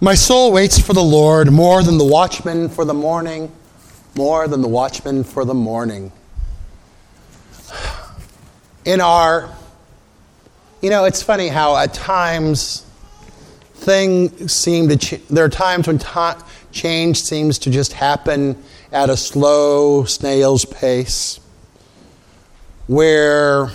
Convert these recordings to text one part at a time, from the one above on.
My soul waits for the Lord more than the watchman for the morning, more than the watchman for the morning. It's funny how at times things seem to, there are times when change seems to just happen at a slow snail's pace, where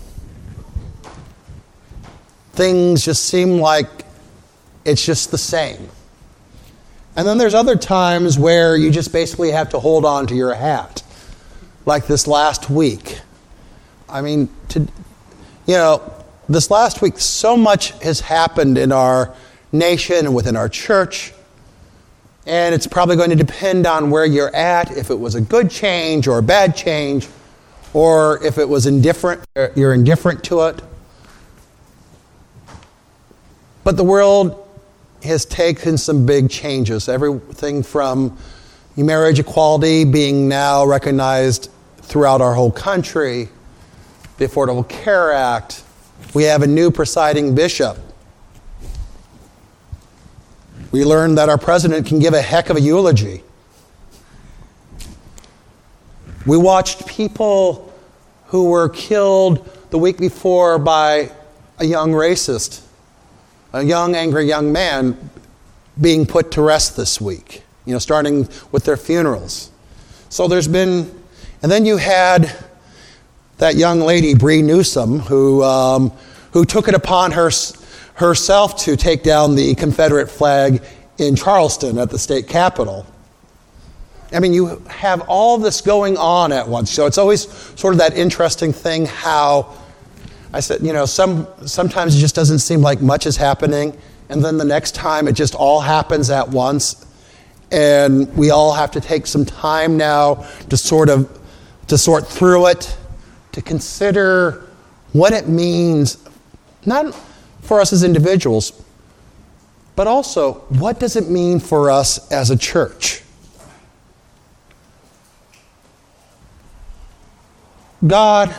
things just seem like it's just the same. And then there's other times where you just basically have to hold on to your hat, like this last week. This last week, so much has happened in our nation and within our church, and it's probably going to depend on where you're at, if it was a good change or a bad change, or if it was indifferent, you're indifferent to it. But the world has taken some big changes. Everything from marriage equality being now recognized throughout our whole country, the Affordable Care Act. We have a new presiding bishop. We learned that our president can give a heck of a eulogy. We watched people who were killed the week before by a young racist, a young, angry young man being put to rest this week, starting with their funerals. So there's been, and then you had that young lady, Bree Newsom, who took it upon herself to take down the Confederate flag in Charleston at the state capitol. You have all this going on at once. So it's always sort of that interesting thing how I said, sometimes it just doesn't seem like much is happening, and then the next time it just all happens at once, and we all have to take some time now to sort through it, to consider what it means, not for us as individuals, but also what does it mean for us as a church? God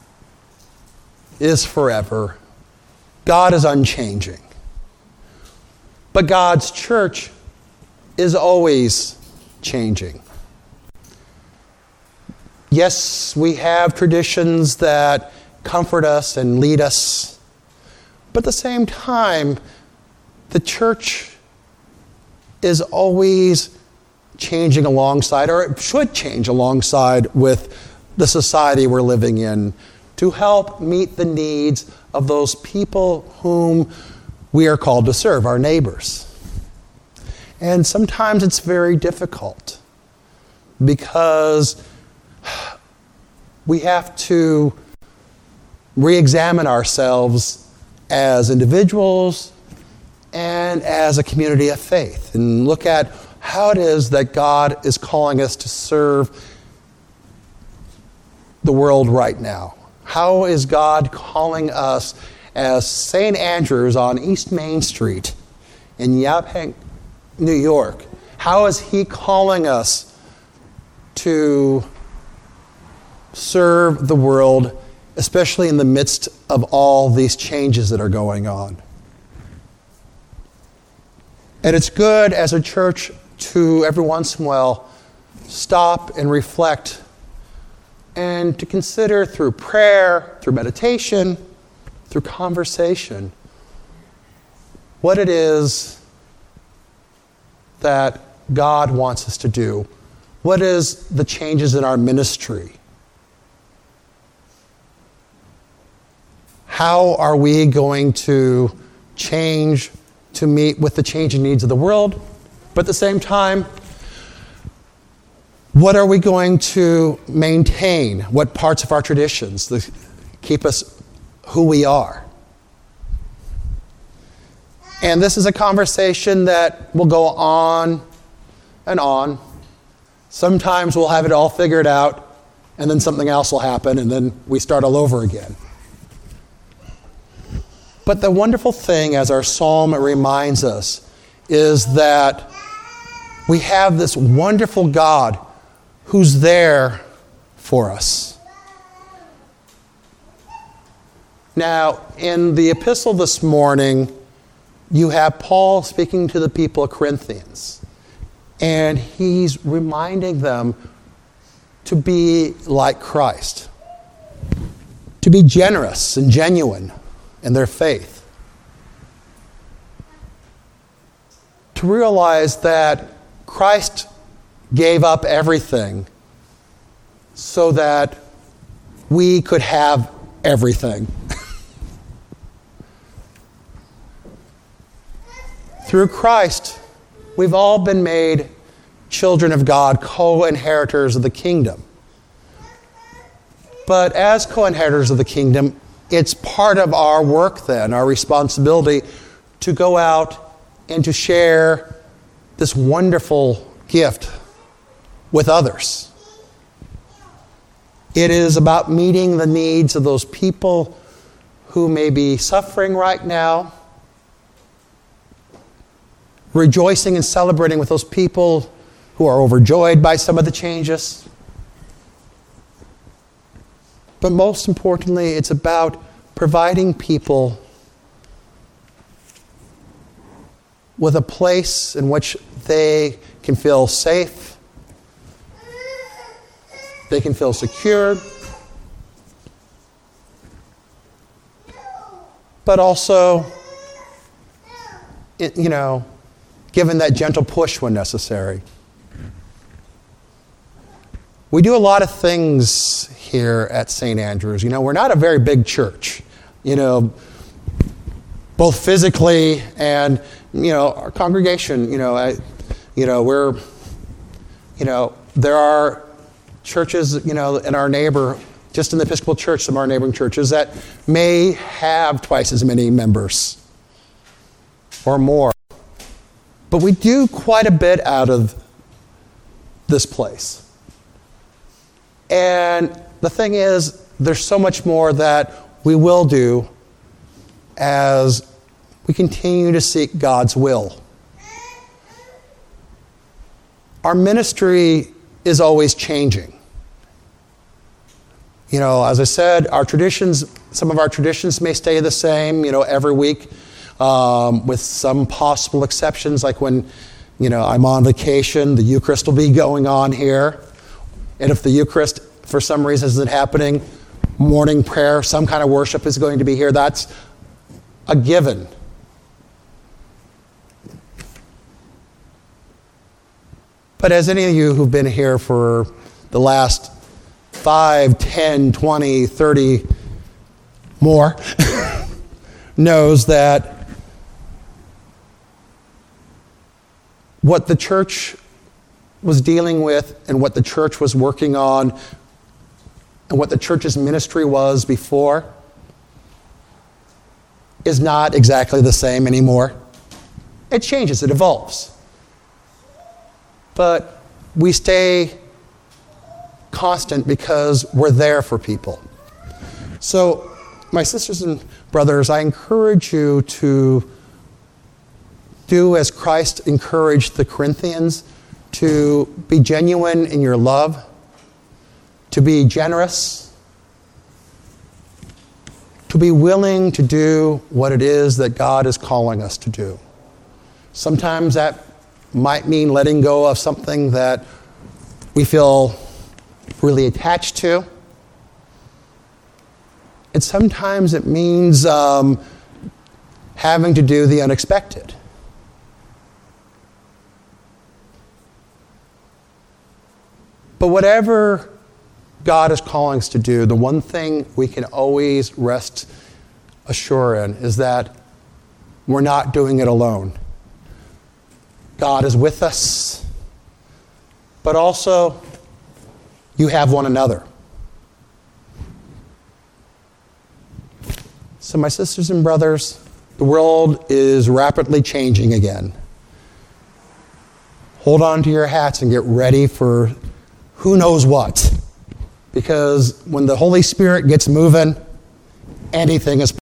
is forever. God is unchanging. But God's church is always changing. Yes, we have traditions that comfort us and lead us, but at the same time, the church is always changing alongside, or it should change alongside with the society we're living in, to help meet the needs of those people whom we are called to serve, our neighbors. And sometimes it's very difficult because we have to re-examine ourselves as individuals and as a community of faith and look at how it is that God is calling us to serve the world right now. How is God calling us as St. Andrews on East Main Street in Yaphank, New York? How is He calling us to serve the world, especially in the midst of all these changes that are going on? And it's good as a church to every once in a while stop and reflect and to consider through prayer, through meditation, through conversation, what it is that God wants us to do. What is the changes in our ministry? How are we going to change to meet with the changing needs of the world? But at the same time, what are we going to maintain? What parts of our traditions that keep us who we are? And this is a conversation that will go on and on. Sometimes we'll have it all figured out, and then something else will happen, and then we start all over again. But the wonderful thing, as our psalm reminds us, is that we have this wonderful God who's there for us. Now, in the epistle this morning, you have Paul speaking to the people of Corinthians, and he's reminding them to be like Christ, to be generous and genuine in their faith, to realize that Christ gave up everything so that we could have everything. Through Christ, we've all been made children of God, co-inheritors of the kingdom. But as co-inheritors of the kingdom, it's part of our work then, our responsibility, to go out and to share this wonderful gift with others. It is about meeting the needs of those people who may be suffering right now, rejoicing and celebrating with those people who are overjoyed by some of the changes. But most importantly, it's about providing people with a place in which they can feel safe, they can feel secured, but also, given that gentle push when necessary. We do a lot of things here at St. Andrew's. We're not a very big church, both physically and, our congregation, there are churches, in our just in the Episcopal Church, some of our neighboring churches that may have twice as many members or more. But we do quite a bit out of this place. And the thing is, there's so much more that we will do as we continue to seek God's will. Our ministry is always changing. As I said, some of our traditions may stay the same, every week, with some possible exceptions, like when, I'm on vacation, the Eucharist will be going on here. And if the Eucharist, for some reason, isn't happening, morning prayer, some kind of worship is going to be here. That's a given. But as any of you who've been here for the last 5, 10, 20, 30 more knows that what the church was dealing with and what the church was working on and what the church's ministry was before is not exactly the same anymore. It changes, it evolves. But we stay constant because we're there for people. So, my sisters and brothers, I encourage you to do as Christ encouraged the Corinthians, to be genuine in your love, to be generous, to be willing to do what it is that God is calling us to do. Sometimes that might mean letting go of something that we feel really attached to. And sometimes it means having to do the unexpected. But whatever God is calling us to do, the one thing we can always rest assured in is that we're not doing it alone. God is with us, but also you have one another. So my sisters and brothers, the world is rapidly changing again. Hold on to your hats and get ready for who knows what. Because when the Holy Spirit gets moving, anything is